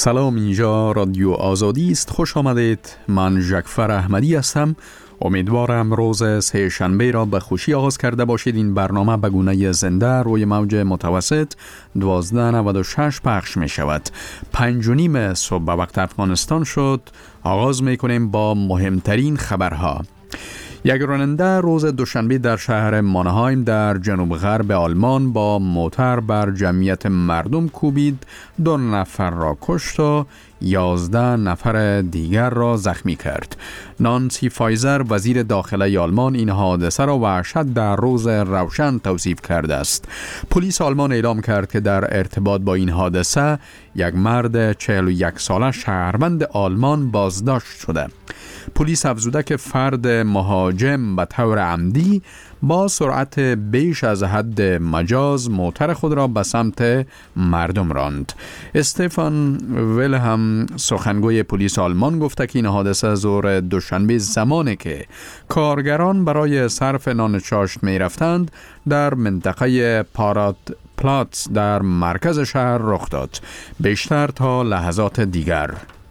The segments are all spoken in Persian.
سلام، اینجا رادیو آزادی است. خوش آمدید. من جعفر احمدی هستم. امیدوارم روز سه شنبه را به خوشی آغاز کرده باشید. این برنامه به گونه زنده روی موج متوسط 1296 پخش می شود. 5:30 صبح به وقت افغانستان شد. آغاز می کنیم با مهمترین خبرها. یک راننده روز دوشنبه در شهر مانهایم در جنوب غرب آلمان با موتر بر جمعیت مردم کوبید، 2 نفر را کشت و 11 نفر دیگر را زخمی کرد. نانسی فایزر وزیر داخله آلمان این حادثه را وحشت در روز روشن توصیف کرده است. پلیس آلمان اعلام کرد که در ارتباط با این حادثه یک مرد 41 ساله شهروند آلمان بازداشت شده. پلیس افزوده که فرد مهاجم به طور عمدی با سرعت بیش از حد مجاز موتر خود را به سمت مردم راند. استفان ویلهم سخنگوی پلیس آلمان گفته که این حادثه ظهر دوشنبه زمانی که کارگران برای صرف نان چاشت می رفتند در منطقه پارات پلاتس در مرکز شهر رخ داد. بیشتر تا لحظات دیگر.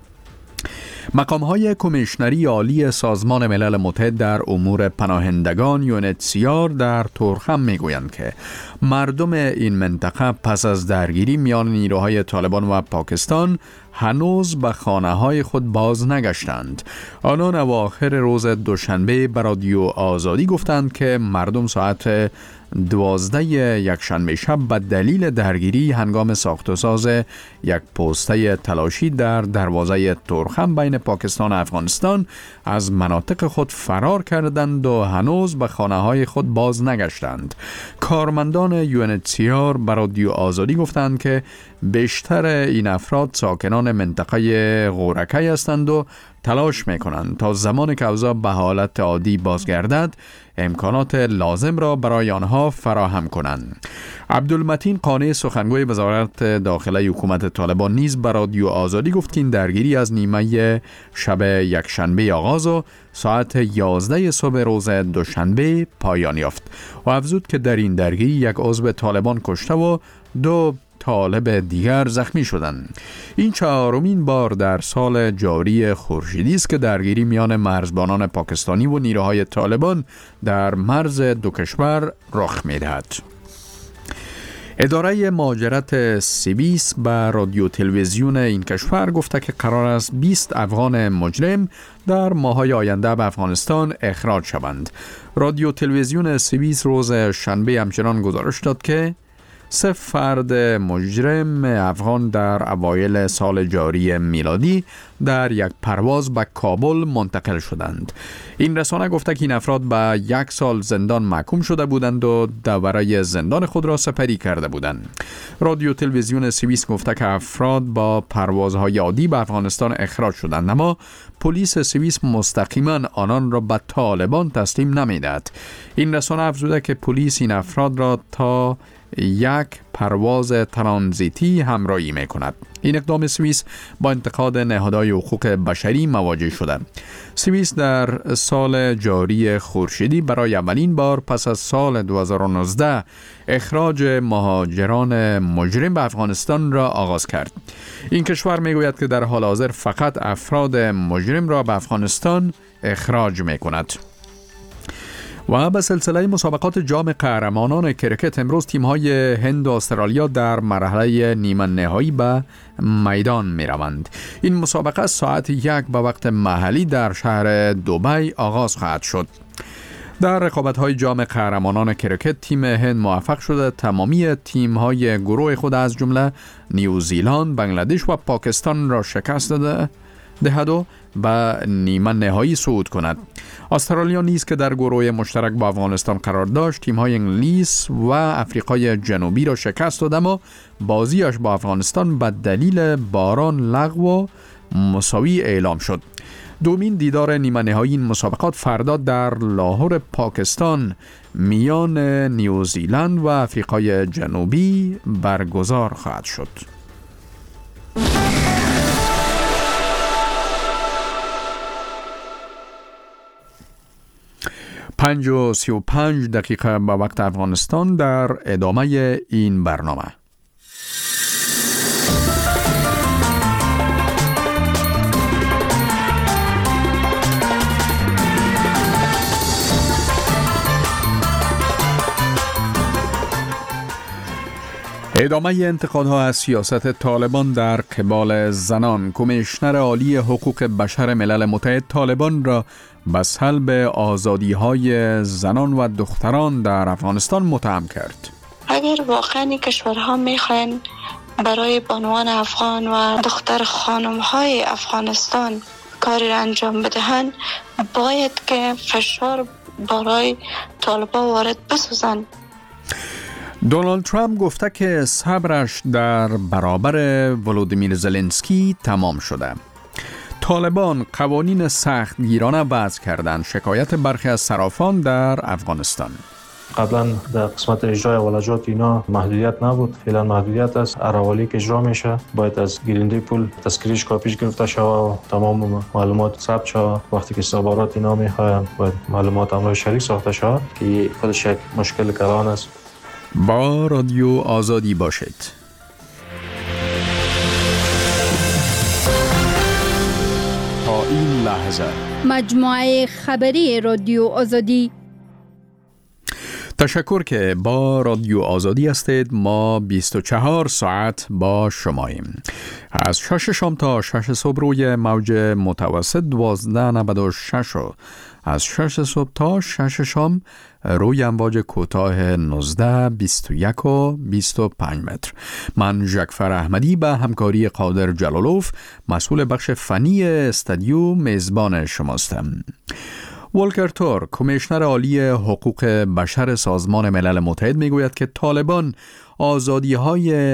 مقام‌های کمیشنری عالی سازمان ملل متحد در امور پناهندگان یونتسیار در تورخم میگویند که مردم این منطقه پس از درگیری میان نیروهای طالبان و پاکستان هنوز به خانه‌های خود باز نگشتند. آنان اواخر روز دوشنبه به رادیو آزادی گفتند که مردم ساعت 12 یکشنبه شب به دلیل درگیری هنگام ساخت و ساز یک پوسته تلاشی در دروازه تورخم بین پاکستان و افغانستان از مناطق خود فرار کردند و هنوز به خانه‌های خود باز نگشتند. کارمندان یونتسیار به رادیو آزادی گفتند که بیشتر این افراد ساکنان منطقه غورکی هستند و تلاش میکنند تا زمان که اوضاع به حالت عادی بازگردد امکانات لازم را برای آنها فراهم کنند. عبدالمتین قانع سخنگوی وزارت داخله حکومت طالبان نیز به رادیو آزادی گفت که این درگیری از نیمه شب یکشنبه آغاز و ساعت 11 صبح روز دوشنبه پایان یافت و افزود که در این درگیری یک عضو طالبان کشته و 2 طالب دیگر زخمی شدند. این 4مین بار در سال جاری خورشیدی است که درگیری میان مرزبانان پاکستانی و نیروهای طالبان در مرز دو کشور رخ می‌دهد. اداره مهاجرت سوئیس به رادیو تلویزیون این کشور گفته که قرار است 20 افغان مجرم در ماه‌های آینده به افغانستان اخراج شوند. رادیو تلویزیون سوئیس روز شنبه همچنان گزارش داد که 3 فرد مجرم افغان در اوایل سال جاری میلادی در یک پرواز به کابل منتقل شدند. این رسانه گفته که این افراد به 1 سال زندان محکوم شده بودند و دوره زندان خود را سپری کرده بودند. رادیو تلویزیون سوئیس گفته که افراد با پروازهای عادی به افغانستان اخراج شدند، اما پلیس سوئیس مستقیما آنان را به طالبان تسلیم نمی‌دهد. این رسانه افزوده که پلیس این افراد را تا یک پرواز ترانزیتی همراهی می‌کند. این اقدام سوئیس با انتقاد نهادهای حقوق بشری مواجه شده. سوئیس در سال جاری خورشیدی برای اولین بار پس از سال 2019 اخراج مهاجران مجرم به افغانستان را آغاز کرد. این کشور میگوید که در حال حاضر فقط افراد مجرم را به افغانستان اخراج می‌کند. و به سلسله مسابقات جام قهرمانان کرکت امروز تیم‌های هند و استرالیا در مرحله نیمه نهایی به میدان می‌روند. این مسابقه ساعت 1 به وقت محلی در شهر دبی آغاز خواهد شد. در رقابت‌های جام قهرمانان کرکت تیم هند موفق شده تمامی تیم‌های گروه خود از جمله نیوزیلند، بنگلادش و پاکستان را شکست دهد و به نیمه نهایی صعود کند. استرالیا نیز که در گروه مشترک با افغانستان قرار داشت تیم‌های انگلیس و آفریقای جنوبی را شکست داد، اما بازیش با افغانستان به دلیل باران لغو و مساوی اعلام شد. دومین دیدار نیمه نهایی این مسابقات فردا در لاهور پاکستان میان نیوزیلند و آفریقای جنوبی برگزار خواهد شد. 5:35 به وقت افغانستان در ادامه این برنامه. ادامه انتقادها از سیاست طالبان در قبال زنان، کمیشنر عالی حقوق بشر ملل متحد طالبان را به سلب آزادی‌های زنان و دختران در افغانستان متهم کرد. اگر واقعا کشورها میخواین برای بانوان افغان و دختر خانم‌های افغانستان کاری را انجام بدهند، باید که فشار برای طالبان وارد بسازند. دونالد ترامپ گفته که صبرش در برابر ولودیمیر زلنسکی تمام شده. طالبان قوانین سختگیرانه وضع کردند. شکایت برخی از صرافان در افغانستان. قبلا در قسمت اجرای ولجات اینا محدودیت نبود، فعلا محدودیت است. اراوالی که اجرا میشه باید از گیرنده پول تذکرهش کاپیش گرفته شود و تمام معلومات ثبت شود. وقتی که استخبارات اینا میخواین باید معلومات همراه شریک ساخته شود که خودش یک مشکل کلان است. با رادیو آزادی باشید. تا این لحظه مجموعه خبری رادیو آزادی. تشکر که با رادیو آزادی هستید. ما 24 ساعت با شماییم. از 6 شام تا 6 صبح روی موج متوسط 1296 و از 6 صبح تا 6 شام روی امواج کوتاه 19 21 و 25 متر. من جعفر احمدی به همکاری قادر جلالوف مسئول بخش فنی استودیو میزبان شماستم. ولکر تورک، کمیشنر عالی حقوق بشر سازمان ملل متحد میگوید که طالبان آزادی‌های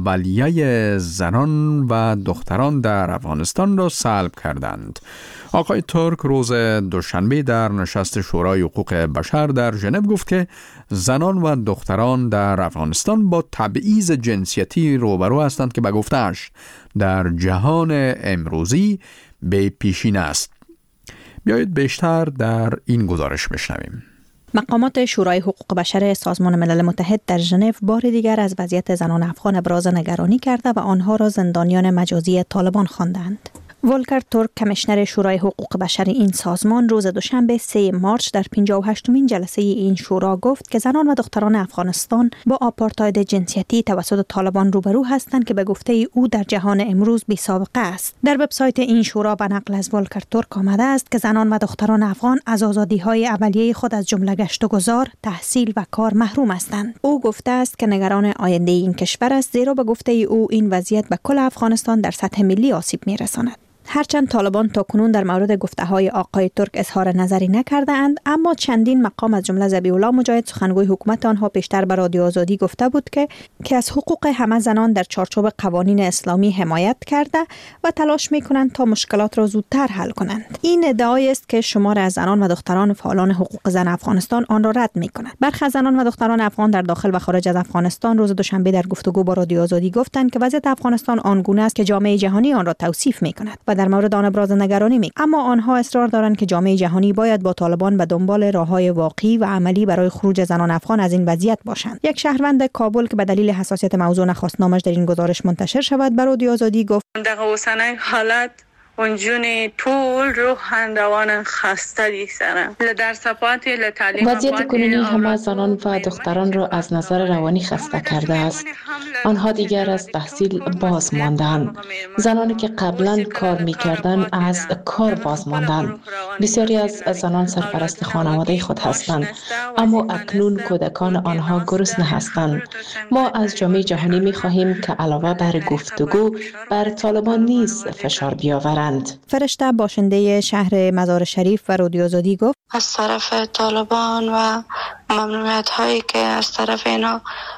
اولیه زنان و دختران در افغانستان را سلب کردند. آقای تورک روز دوشنبه در نشست شورای حقوق بشر در ژنو گفت که زنان و دختران در افغانستان با تبعیض جنسیتی روبرو هستند که به گفته‌اش در جهان امروزی به پیشین است. بیایید بیشتر در این گزارش بشنویم. مقامات شورای حقوق بشر سازمان ملل متحد در ژنو بار دیگر از وضعیت زنان افغان ابراز نگرانی کرده و آنها را زندانیان مجازی طالبان خواندند. ولکر تورک، کمیشنر شورای حقوق بشر این سازمان، روز دوشنبه 3 مارچ در 58مین جلسه این شورا گفت که زنان و دختران افغانستان با آپارتاید جنسیتی توسط طالبان روبرو هستند که به گفته او در جهان امروز بی سابقه است. در وبسایت این شورا به نقل از ولکر تورک آمده است که زنان و دختران افغان از آزادی‌های اولیه خود از جمله گشت و گذار، تحصیل و کار محروم هستند. او گفته است که نگران آینده این کشور است، زیرا به گفته او این وضعیت به کل افغانستان در سطح ملی آسیب می‌رساند. هرچند طالبان تاکنون در مورد گفته‌های آقای ترک اظهار نظری نکرده اند، اما چندین مقام از جمله ذبیح الله مجاهد، سخنگوی حکومت آنها، پیشتر به رادیو آزادی گفته بود که از حقوق همه زنان در چارچوب قوانین اسلامی حمایت کرده و تلاش می‌کنند تا مشکلات را زودتر حل کنند. این ادعایی است که شمار از زنان و دختران فعالان حقوق زن افغانستان آن را رد می‌کنند. برخی از زنان و دختران افغان در داخل و خارج از افغانستان روز دوشنبه در گفتگو با رادیو آزادی گفتند که وضعیت افغانستان آنگونه است که جامعه جهانی آن را توصیف می‌کند و در مورد آن ابراز نگرانی می‌کنند. اما آنها اصرار دارند که جامعه جهانی باید با طالبان به دنبال راه‌های واقعی و عملی برای خروج زنان افغان از این وضعیت باشند. یک شهروند کابل که به دلیل حساسیت موضوع نخواست نامش در این گزارش منتشر شود، به رادیو آزادی گفت: در اوسنای حالت اونجونی طول رو هندوان خسته دیسرم در سپاتی لتعلیم وضعیت کنونی همه زنان و دختران را از نظر روانی خسته کرده است. آنها دیگر از تحصیل باز ماندند. زنانی که قبلا کار می‌کردند از کار باز ماندند. بسیاری از زنان سرپرست خانواده خود هستند، اما اکنون کودکان آنها گرسنه هستند. ما از جامعه جهانی می‌خواهیم که علاوه بر گفتگو بر طالبان نیز فشار بیاورند. فرشته، باشنده شهر مزار شریف، و رادیو آزادی گفت: از طرف طالبان و ممنوعیت هایی که از طرف اینا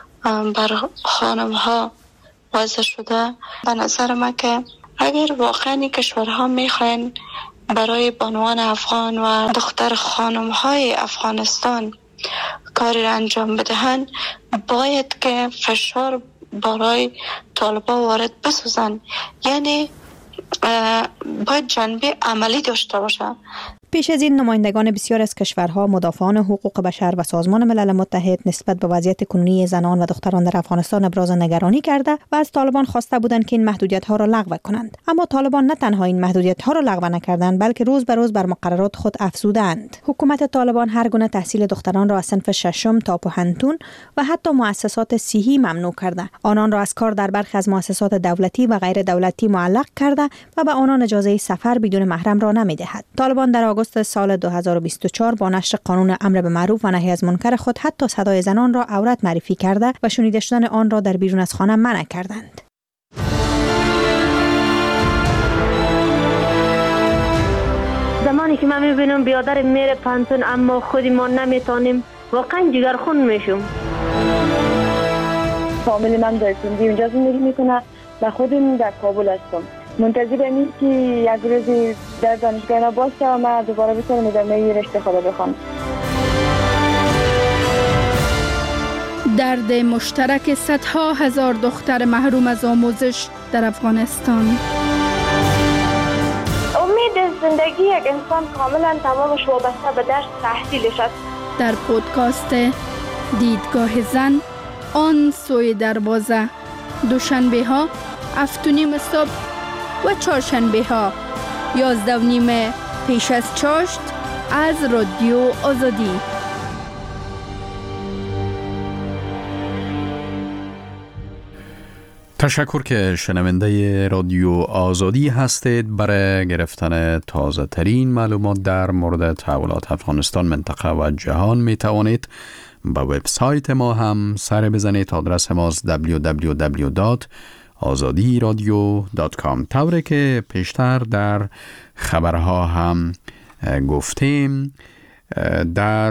بر خانم ها وضع شده، به نظر من که اگر واقعا کشورها میخواین برای بانوان افغان و دختر خانم های افغانستان کاری را انجام بدهند، باید که فشار برای طالبان وارد بسازن. یعنی باید جنبه عملی داشته باشه. پیش از این نمایندگان بسیار از کشورها، مدافعان حقوق بشر و سازمان ملل متحد نسبت به وضعیت کنونی زنان و دختران در افغانستان ابراز نگرانی کرده و از طالبان خواسته بودند که این محدودیت‌ها را لغو کنند. اما طالبان نه تنها این محدودیت‌ها را لغو نکردند، بلکه روز به روز بر مقررات خود افزودند. حکومت طالبان هر گونه تحصیل دختران را از صنف ششم تا پوهنتون و حتی مؤسسات صحی ممنوع کرده. آنان را از کار در برخی از مؤسسات دولتی و غیر دولتی معلق کرده و به آنان اجازه سفر بدون محرم را نمی‌دهد. طالبان در آگوست سال 2024 با نشر قانون امر به معروف و نهی از منکر خود حتی صدای زنان را عورت معرفی کرده و شنیده شدن آن را در بیرون از خانه منع کردند. زمانی که من میبینم بیادر میره پانتون اما خودی ما نمیتونیم، واقعا جگرخون میشم. فامیل من در سندی اونجا زندگی میکنه و خودم در کابل هستم. منتظرم این که یک روزی در دانشگاه باشه و من دوباره بتونم ادامه رشته خود بخونم. درد مشترک صدها هزار دختر محروم از آموزش در افغانستان. امید زندگی یک انسان کاملا تمامش وابسته به درس تحصیلش است. در پودکاست دیدگاه زن، آن سوی دروازه، دوشنبه ها 7:30 صبح و چهارشنبه ها 11:30 پیش از چاشت از رادیو آزادی. تشکر که شنونده رادیو آزادی هستید. برای گرفتن تازه ترین معلومات در مورد تحولات افغانستان، منطقه و جهان می توانید به وبسایت ما هم سر بزنید. آدرس ماست www.azadiradio.com. طوری که پیشتر در خبرها هم گفتیم، در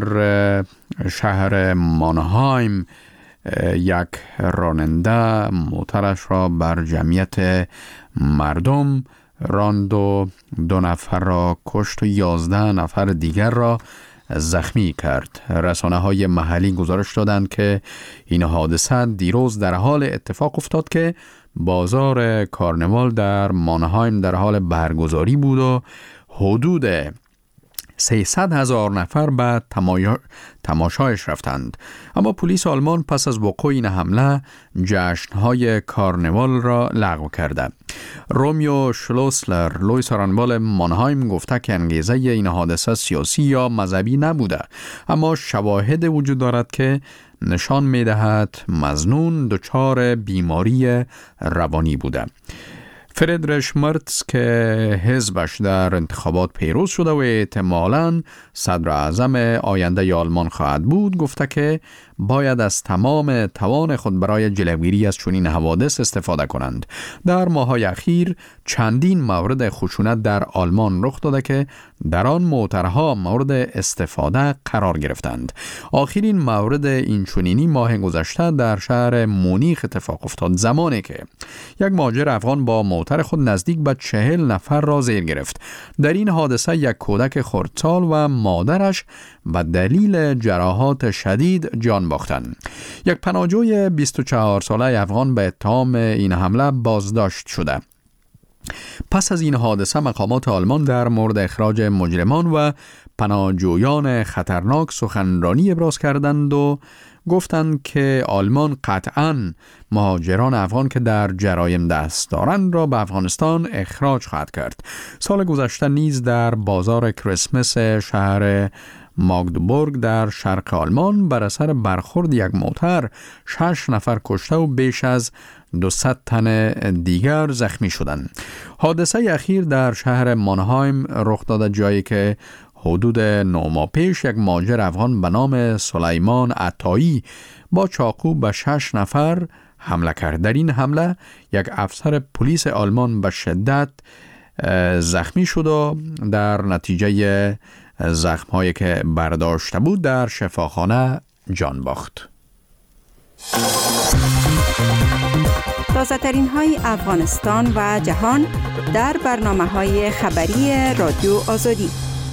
شهر مانهایم یک راننده موترش را بر جمعیت مردم راند و 2 نفر را کشت و 11 نفر دیگر را زخمی کرد. رسانه های محلی گزارش دادند که این حادثه دیروز در حال اتفاق افتاد که بازار کارنوال در مانهایم در حال برگزاری بود و حدود 300,000 نفر به تماشایش رفتند. اما پلیس آلمان پس از وقوع این حمله جشن‌های کارنوال را لغو کرده. رومیو شلوسلر، لوی سارنوال مانهایم، گفته که انگیزه این حادثه سیاسی یا مذهبی نبوده، اما شواهد وجود دارد که نشان می‌دهد مظنون دچار بیماری روانی بوده. فریدریش مرتز که حزبش در انتخابات پیروز شده و احتمالاً صدر اعظم آینده آلمان خواهد بود، گفته که باید از تمام توان خود برای جلوگیری از چنین حوادث استفاده کنند. در ماه‌های اخیر چندین مورد خشونت در آلمان رخ داده که در آن موترها مورد استفاده قرار گرفتند. آخرین مورد این چنینی ماه گذشته در شهر مونیخ اتفاق افتاد، زمانی که یک مهاجر افغان با موتر خود نزدیک به 40 نفر را زیر گرفت. در این حادثه یک کودک خردسال و مادرش به دلیل جراحات شدید جان باختند. یک پناهجوی 24 ساله افغان به اتهام این حمله بازداشت شده. پس از این حادثه مقامات آلمان در مورد اخراج مجرمان و پناهجویان خطرناک سخنرانی ابراز کردند و گفتند که آلمان قطعاً مهاجران افغان که در جرایم دست دارند را به افغانستان اخراج خواهد کرد. سال گذشته نیز در بازار کریسمس شهر ماگدبورگ در شرق آلمان بر اثر برخورد یک موتر 6 نفر کشته و بیش از 200 تن دیگر زخمی شدند. حادثه اخیر در شهر مانهایم رخ داده، جایی که حدود 9 ماه پیش یک مهاجر افغان به نام سلیمان عطایی با چاقو به 6 نفر حمله کرد. در این حمله یک افسر پلیس آلمان به شدت زخمی شد و در نتیجه زخم‌هایی که برداشته بود در شفاخانه جان باخت. تازه‌ترین های افغانستان و جهان در برنامه‌های خبری رادیو آزادی.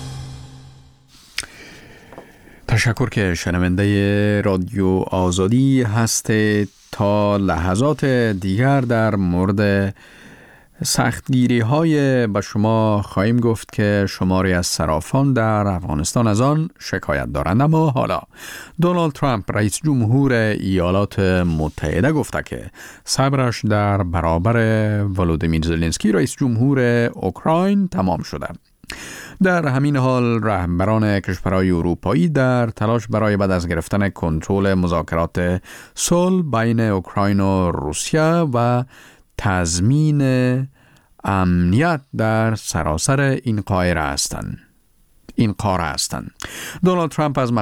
تشکر که شنونده رادیو آزادی هستید. تا لحظات دیگر در مورد سختگیری های به شما خواهیم گفت که شماری از صرافان در افغانستان از آن شکایت دارند. اما حالا دونالد ترامپ رئیس جمهور ایالات متحده گفته که صبرش در برابر ولودیمیر زلنسکی رئیس جمهور اوکراین تمام شده. در همین حال رهبران کشورهای اروپایی در تلاش برای بعد از گرفتن کنترل مذاکرات صلح بین اوکراین و روسیه و تضمین امنیت در سراسر این قاره هستند. دونالد ترامپ از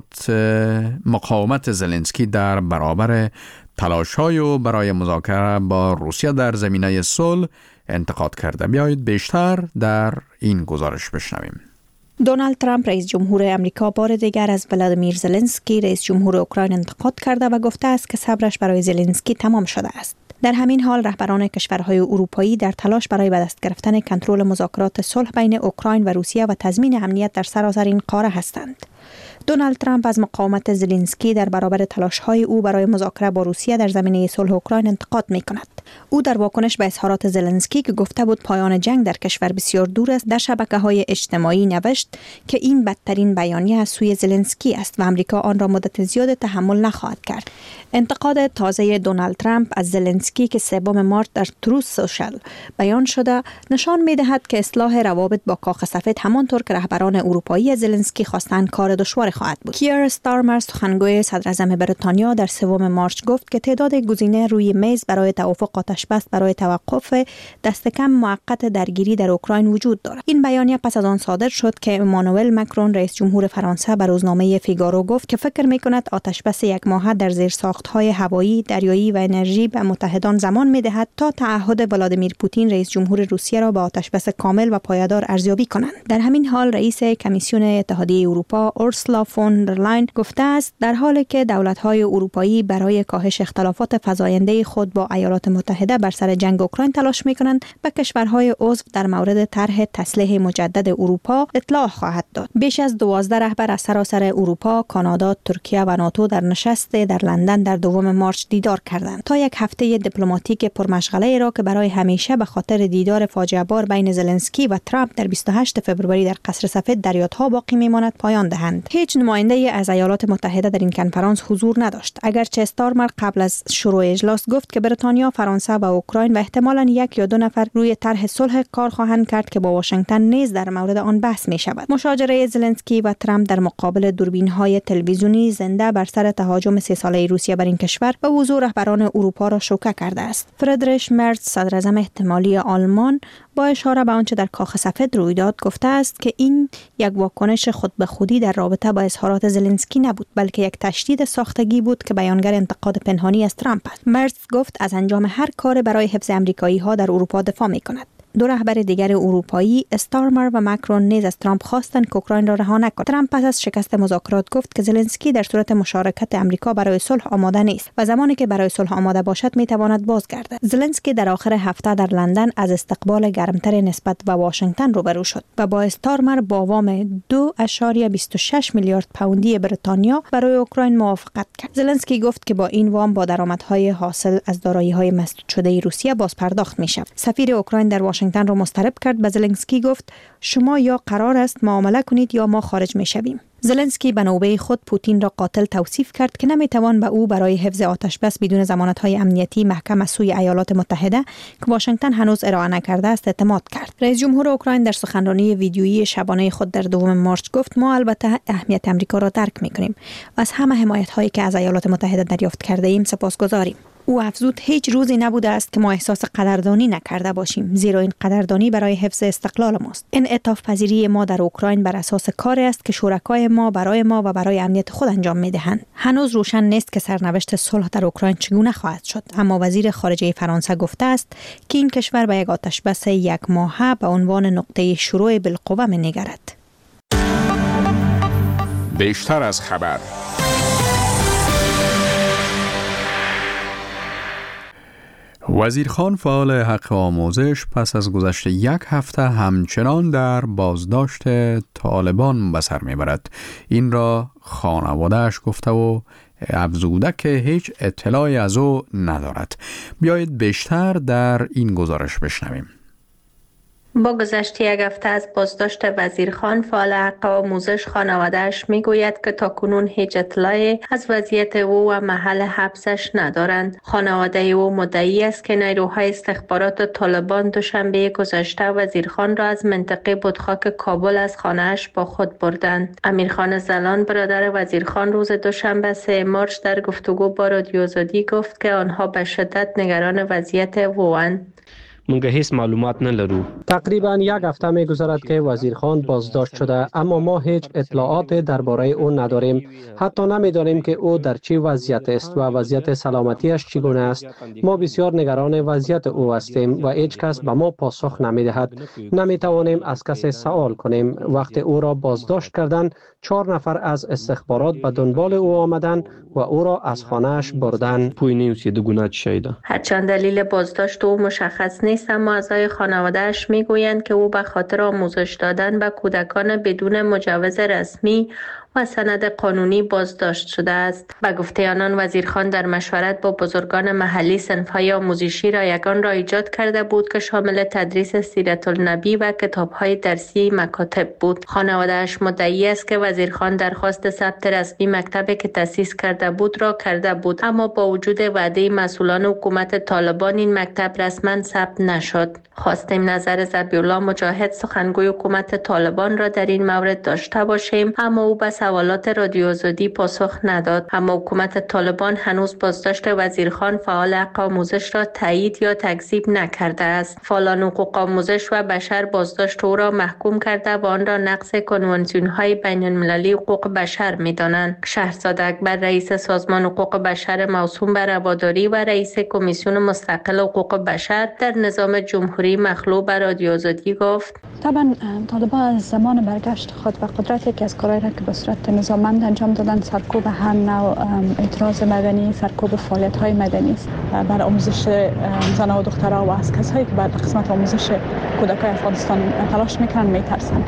مقاومت زلنسکی در برابر تلاش‌های برای مذاکره با روسیه در زمینه صلح انتقاد کرده. بیایید بیشتر در این گزارش بشنویم. دونالد ترامپ رئیس جمهور امریکا بار دیگر از ولادیمیر زلنسکی رئیس جمهور اوکراین انتقاد کرده و گفته است که صبرش برای زلنسکی تمام شده است. در همین حال رهبران کشورهای اروپایی در تلاش برای به دست گرفتن کنترل مذاکرات صلح بین اوکراین و روسیه و تضمین امنیت در سراسر این قاره هستند. دونالد ترامپ از مقاومت زلنسکی در برابر تلاش‌های او برای مذاکره با روسیه در زمینه صلح اوکراین انتقاد می‌کند. او در واکنش به اظهارات زلنسکی که گفته بود پایان جنگ در کشور بسیار دور است، در شبکه‌های اجتماعی نوشت که این بدترین بیانیه از سوی زلنسکی است و آمریکا آن را مدت زیاد تحمل نخواهد کرد. انتقاد تازه دونالد ترامپ از زلنسکی که 3 مارس در تروث سوشال بیان شده نشان می‌دهد که اصلاح روابط با کاخ سفید همانطور که رهبران اروپایی زلنسکی خواستند کار دشوار خواهد بود. کیر استارمر سخنگوی صدراعظم بریتانیا در 3 مارس گفت که تعداد گزینه روی میز برای توافق آتش‌بس برای توقف دست کم موقت درگیری در اوکراین وجود دارد. این بیانیه پس از آن صادر شد که امانوئل مکرون رئیس جمهور فرانسه به روزنامه فیگارو گفت که فکر می‌کند آتش‌بس 1 ماهه در زیرساخت‌های هوایی، دریایی و انرژی به متحدان زمان می‌دهد تا تعهد ولادیمیر پوتین رئیس جمهور روسیه را به آتش‌بس کامل و پایدار ارزیابی کنند. در همین حال رئیس کمیسیون اتحادیه اروپا اورسولا فون در لاین گفته است در حالی که دولت‌های اروپایی برای کاهش اختلافات فزاینده خود با ایالات متحده بر سر جنگ اوکراین تلاش می‌کنند، به کشورهای عضو در مورد طرح تسلیح مجدد اروپا اطلاع خواهد داد. بیش از 12 رهبر از سراسر اروپا، کانادا، ترکیه و ناتو در نشست در لندن در 2 مارس دیدار کردند تا یک هفته دیپلماتیک پرمشغله را که برای همیشه به خاطر دیدار فاجعه بار بین زلنسکی و ترامپ در 28 فوریه در قصر سفید در یادها باقی می‌ماند پایان دهند. هیچ نماینده از ایالات متحده در این کنفرانس حضور نداشت، اگرچه استارمر قبل از شروع اجلاس گفت که بریتانیا، فرانسه و اوکراین و احتمالاً 1 یا 2 نفر روی طرح صلح کار خواهند کرد که با واشنگتن نیز در مورد آن بحث می شود. مشاجره زلنسکی و ترامپ در مقابل دوربین‌های تلویزیونی زنده بر سر تهاجم 3 ساله روسیه بر این کشور و حضور رهبران اروپا را شوکه کرده است. فردریش مرز صدراعظم احتمالی آلمان با اشاره به آنچه در کاخ سفید روی داد گفته است که این یک واکنش خود به خودی در رابطه با اظهارات زلنسکی نبود، بلکه یک تشدید ساختگی بود که بیانگر انتقاد پنهانی از ترامپ است. مرز گفت از انجام هر کار برای حفظ امریکایی‌ها در اروپا دفاع می‌کند. 2 رهبر دیگر اروپایی استارمر و مکرون نیز از ترامپ خواستند که اوکراین را رها نکند. ترامپ پس از شکست مذاکرات گفت که زلنسکی در صورت مشارکت امریکا برای صلح آماده نیست و زمانی که برای صلح آماده باشد میتواند بازگردد. زلنسکی در آخر هفته در لندن از استقبال گرمتر نسبت به واشنگتن روبرو شد و با استارمر با وام 2.26 میلیارد پوندی بریتانیا برای اوکراین موافقت کرد. زلنسکی گفت که با این وام با درآمدهای حاصل از دارایی‌های مسدود شده روسیه باز پرداخت می‌شود. سفیر اوکراین در واشنگتن را مضطرب کرد. به زلنسکی گفت شما یا قرار است معامله کنید یا ما خارج می‌شویم. زلنسکی به نوبه خود پوتین را قاتل توصیف کرد که نمی‌توان به او برای حفظ آتش‌بس بدون ضمانت‌های امنیتی محکم از سوی ایالات متحده که واشنگتن هنوز ارائه نکرده است اعتماد کرد. رئیس جمهور اوکراین در سخنرانی ویدیویی شبانه خود در 2 مارس گفت ما البته اهمیت امریکا را درک می‌کنیم و از همه حمایت‌هایی که از ایالات متحده دریافت کرده ایم سپاسگزاریم. او افزود هیچ روزی نبوده است که ما احساس قدردانی نکرده باشیم، زیرا این قدردانی برای حفظ استقلال ماست. انعطاف پذیری ما در اوکراین بر اساس کاری است که شرکای ما و برای امنیت خود انجام می‌دهند. هنوز روشن نیست که سرنوشت صلح در اوکراین چگونه خواهد شد، اما وزیر خارجه فرانسه گفته است که این کشور به یک آتش‌بس 1 ماهه به عنوان نقطه شروع بالقوه می‌نگرد. بیشتر از خبر. وزیرخان فعال حق آموزش پس از گذشت 1 هفته همچنان در بازداشت طالبان به سر میبرد. این را خانواده‌اش گفته و افزوده که هیچ اطلاعی از او ندارد. بیایید بیشتر در این گزارش بشنویم. با گذشت 1 هفته از بازداشت وزیرخان، فعال حق آموزش خانواده‌اش میگوید که تاکنون هیچ اطلاعی از وضعیت او و محل حبسش ندارند. خانواده او مدعی است که نیروهای استخبارات طالبان دوشنبه گذشته وزیرخان را از منطقه بتخاک کابل از خانه‌اش با خود بردند. امیرخان زلان برادر وزیرخان روز دوشنبه 3 مارس در گفتگو با رادیو آزادی گفت که آنها به شدت نگران وضعیت اوند. منگه هیچ معلومات نلرو. تقریبا 1 هفته می‌گذرد که وزیرخان بازداشت شده، اما ما هیچ اطلاعات درباره او نداریم. حتی نمی‌دانیم که او در چه وضعیت است و وضعیت سلامتیش چگونه است. ما بسیار نگران وضعیت او هستیم و هیچ کس به ما پاسخ نمی‌دهد. نمی‌توانیم از کسی سوال کنیم. وقتی او را بازداشت کردند، 4 نفر از استخبارات به دنبال او آمدند و او را از خانه‌اش بردند. هرچند دلیل بازداشت او مشخص نیست، اما اعضای خانواده‌اش میگویند که او به خاطر آموزش دادن به کودکان بدون مجوز رسمی و سند قانونی بازداشت شده است. به گفته آنان، وزیرخان در مشورت با بزرگان محلی صنف‌های آموزشی رایگان را ایجاد کرده بود که شامل تدریس سیرت النبی و کتاب‌های درسی مکاتب بود. خانواده‌اش مدعی است که وزیرخان درخواست ثبت رسمی مکتبی که تأسیس کرده بود را کرده بود، اما با وجود وعده مسئولان حکومت طالبان این مکتب رسما ثبت نشد. خواستیم نظر ذبیح‌الله مجاهد، سخنگوی حکومت طالبان را در این مورد داشته باشیم، اما او به سوالات رادیو آزادی پاسخ نداد. اما حکومت طالبان هنوز بازداشت وزیرخان فعال حق آموزش را تایید یا تکذیب نکرده است. فعالان حقوق آموزش و بشر بازداشت او را محکوم کرده و آن را نقض کنوانسیون‌های بین‌المللی حقوق بشر می‌دانند. شهرزاد اکبر، رئیس سازمان حقوق بشر موسوم به رواداری و رئیس کمیسیون مستقل حقوق بشر در نظام جمهوری مخلوع به رادیو آزادی گفت: طبعا طالبان از زمان برگشت خود به قدرت یکی از کارهایی را که به صورت نظاممند انجام دادن سرکوب هر نوع اعتراض مدنی، سرکوب فعالیت‌های مدنی است. برای آموزش زنان و دخترها و از کسایی که بعد قسمت آموزش کودکان افغانستان تلاش میکنن میترسن.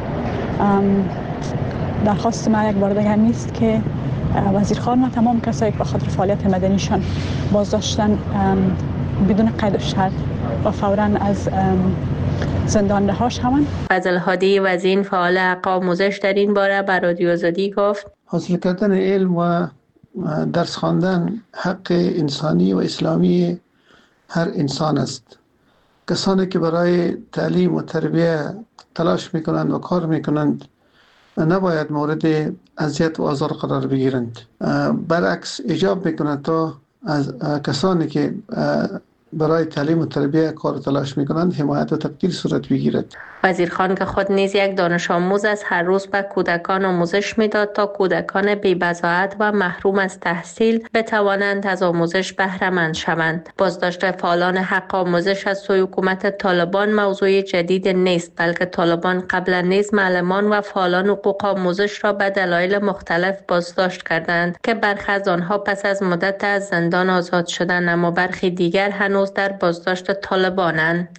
درخواست من یک بار دیگر نیست که وزیرخان و تمام کسایی که به خاطر فعالیت مدنیشان بازداشتن بدون قید و شرط و فوراً از زندان رها شوند. فضل هادی وزین، فعال حق آموزش، در این باره به رادیو آزادی گفت: حاصل کردن علم و درس خواندن حق انسانی و اسلامی هر انسان است. کسانی که برای تعلیم و تربیه تلاش میکنند و کار میکنند نباید مورد اذیت و آزار قرار بگیرند. برعکس ایجاب میکند تا از کسانی که برای تعلیم و تربیت کار تلاش میکنند حمایت و تقدیر صورت بگیرد. وزیرخان که خود نیز یک دانش آموز است، هر روز به کودکان آموزش میداد تا کودکان بی‌بضاعت و محروم از تحصیل بتوانند از آموزش بهره مند شوند. بازداشت فعالان حق آموزش از سوی حکومت طالبان موضوع جدید نیست، بلکه طالبان قبلا نیز معلمان و فعالان حقوق آموزش را به دلایل مختلف بازداشت کردند که برخی از آنها پس از مدت از زندان آزاد شدند، اما برخی دیگر هنوز در بازداشت طالبانند.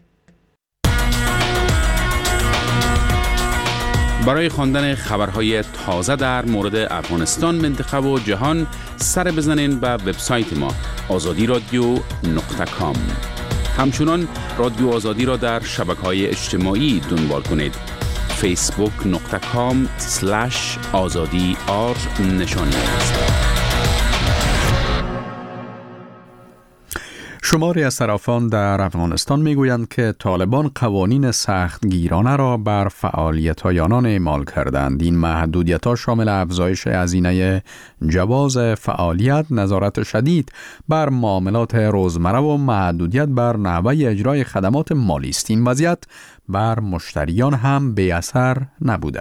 برای خواندن خبرهای تازه در مورد افغانستان، منطقه و جهان سر بزنین به وبسایت ما azadiradio.com. همچنان رادیو آزادی را در شبکه‌های اجتماعی دنبال کنید. facebook.com/azadi_r نشانی است. شماری از طرفان در افغانستان میگویند که طالبان قوانین سختگیرانه را بر فعالیت‌های آنان اعمال کردند. این محدودیت‌ها شامل افزایش هزینه جواز فعالیت، نظارت شدید بر معاملات روزمره و محدودیت بر نحوه اجرای خدمات مالی است. این وضعیت بر مشتریان هم بی اثر نبوده.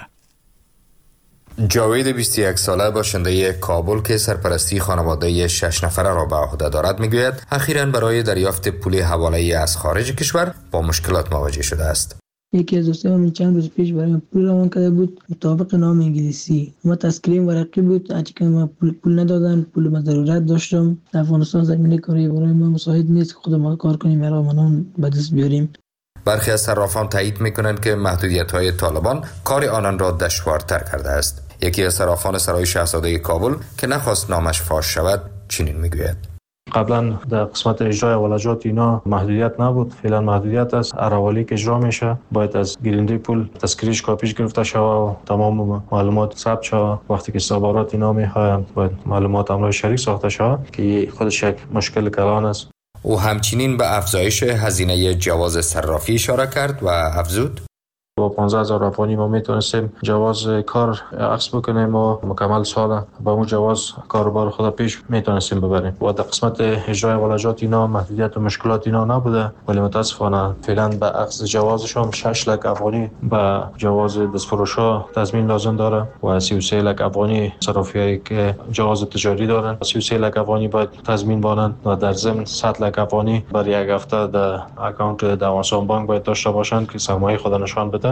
جاوید 21 ساله باشنده کابل که سرپرستی خانواده 6 نفره را به عهده دارد میگوید اخیراً برای دریافت پول حواله‌ای از خارج کشور با مشکلات مواجه شده است. یکی از دوستان چند روز پیش برای پول روان کرده بود مطابق نام انگلیسی. ما تسکریم ورقی بود، هرچی که ما پول ندادن، پول ما ضرورت داشتم. افغانستان زمینه کاری برای ما مساعد نیست که خود ما کار کنیم یا منان به دست بیاریم. برخی از صرافان تایید میکنند که محدودیت‌های طالبان کار آنان را دشوارتر کرده است. یکی از صرافان سرای شاهزاده کابل که نخواست نامش فاش شود چنین میگوید: قبلا در قسمت اجرای ولجات اینا محدودیت نبود، فعلا محدودیت است. اراوالی که اجرا میشه باید از گیرنده پول تذکریش کاپیش گرفته شود و تمام معلومات ثبت شود. وقتی که استخبارات اینا میخواهند باید معلومات املاک شریک ساخته شود که خودش یک مشکل کلان است. او همچنین به افزایش هزینه جواز صرافی اشاره کرد و افزود: با 15,000 افغانی ما میتونستیم جواز کار عکس بکنیم و مکمل سال با اون جواز کاروبار خود پیش میتونستیم ببریم. و در قسمت اجرای ولجات اینا محدودیت و مشکلات اینا نبوده، ولی متاسفانه فعلا به عکس جوازش هم 6 لک افغانی به جواز دستفروشا تضمین لازم داره و 33 لک افغانی صرافیایی که جواز تجاری دارن 33 لک افغانی باید تضمین بانند و در ضمن 100 لک افغانی برای یک هفته در اکانت دوانسان بانک باید داشته باشند که سرمایه خود نشان بدن.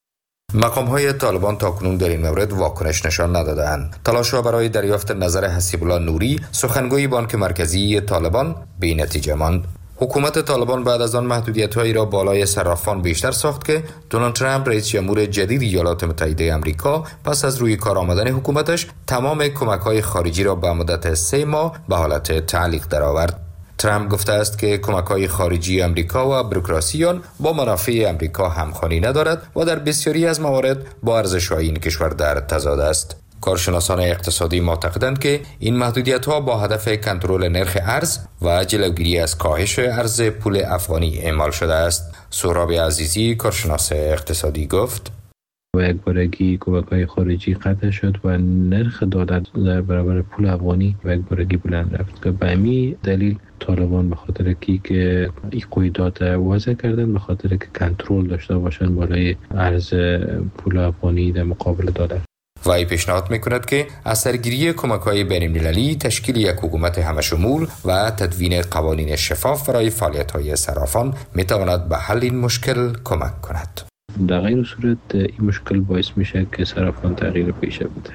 مقام‌های طالبان تاکنون در این مورد واکنش نشان ندادند. تلاش‌ها برای دریافت نظر حسیب الله نوری، سخنگوی بانک مرکزی طالبان، بی نتیجه ماند. حکومت طالبان بعد از آن محدودیت‌هایی را بالای صرافان بیشتر ساخت که دونالد ترامپ رئیس جمهور جدید ایالات متحده آمریکا پس از روی کار آمدن حکومتش تمام کمک‌های خارجی را به مدت 3 ماه به حالت تعلیق درآورد. ترامپ گفته است که کمک‌های خارجی آمریکا و بوروکراسی آن با منافع آمریکا همخوانی ندارد و در بسیاری از موارد با ارزش‌های این کشور در تضاد است. کارشناسان اقتصادی معتقدند که این محدودیت‌ها با هدف کنترل نرخ ارز و جلوگیری از کاهش ارز پول افغانی اعمال شده است. سهراب عزیزی، کارشناس اقتصادی، گفت: و یک بارگی کمک‌های خارجی قطع شد و نرخ دلار در برابر پول افغانی و یک بارگی بلند رفت که به همین دلیل طالبان به خاطر که این قیودات وضع کردن، به خاطر که کنترل داشته باشن بالای ارز پول افغانی در مقابل دلار. وی پیشنهاد میکند که اثرگیری کمک‌های بین‌المللی، تشکیل یک حکومت همشمول و تدوین قوانین شفاف برای فعالیت‌های صرافان میتواند به حل این مشکل کمک کند. در غیر صورت این مشکل باعث میشه که صرافان تغییر پیشه بده.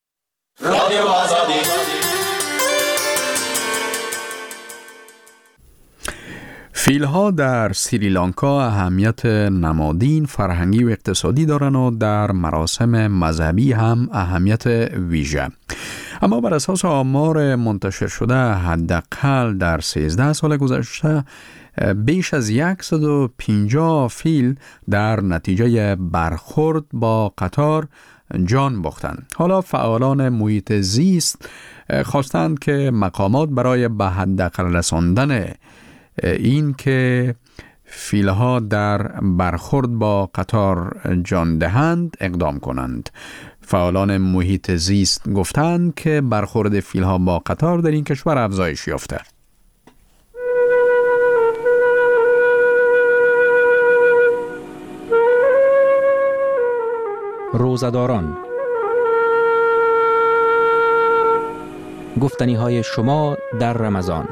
فیل‌ها در سریلانکا اهمیت نمادین، فرهنگی و اقتصادی دارند و در مراسم مذهبی هم اهمیت ویژه. اما بر اساس آمار منتشر شده حداقل در 13 سال گذشته بیش از 150 فیل در نتیجه برخورد با قطار جان باختند. حالا فعالان محیط زیست خواستند که مقامات برای به حداقل رساندن این که فیلها در برخورد با قطار جان دهند اقدام کنند. فعالان محیط زیست گفتند که برخورد فیلها با قطار در این کشور افزایش یافته. روزه‌داران، گفتنی‌های شما در رمضان.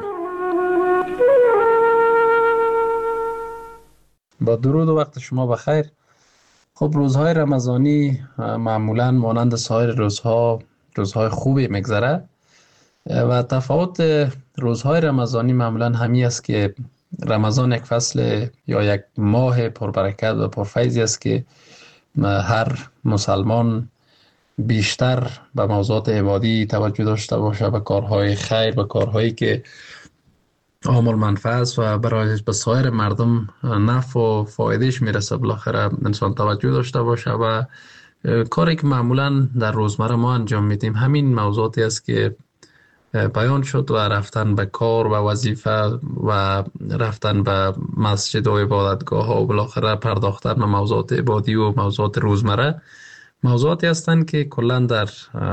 با درود و وقت شما بخیر. خب روزهای رمضانی معمولاً مانند سایر روزهای خوبی میگذره و تفاوت روزهای رمضانی معمولاً همین است که رمضان یک فصل یا یک ماه پربرکت و پرفیضی است که هر مسلمان بیشتر به موضوعات عبادی توجه داشته باشه، به کارهای خیر، به کارهایی که عامل منفعت و برای به سایر مردم نفع و فایدهش میرسه بالاخره انسان توجه داشته باشه و کاری که معمولا در روزمره ما انجام میدیم همین موضوعاتی است که بیان شد و رفتن به کار و وظیفه و رفتن به مسجد و عبادتگاه ها و بالاخره پرداختن به موضوعات عبادی و موضوعات روزمره موضوعاتی هستند که کلا در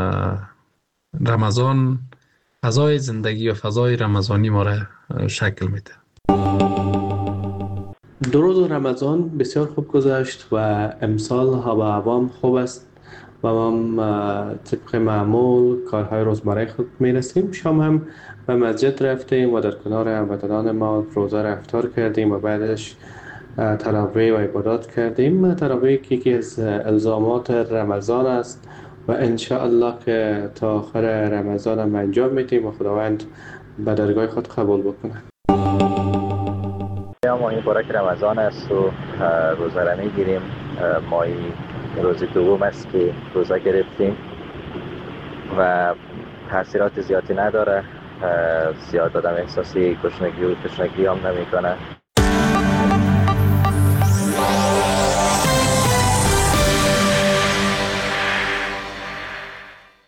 رمضان فضای زندگی و فضای رمضانی ما را شکل میده. درود و رمضان بسیار خوب گذشت و امسال هوا عوام خوب است و ما طبق معمول کارهای روزمره خود میرسیم. شام هم به مسجد رفتیم و در کنار هموطنان ما روزه را افطار کردیم و بعدش تراویح و عبادات کردیم. تراویح که یکی از الزامات رمضان است و ان شاء الله که تا آخر رمضان هم انجام میدیم و خداوند به درگاه خود قبول بکنه. ماه مبارک رمضان است و روزه را میگیریم. ماه روز دوم است که روزه گرفتیم و تاثیرات زیادی نداره. زیاد آدم احساسی گشنگی هم نمیکنه.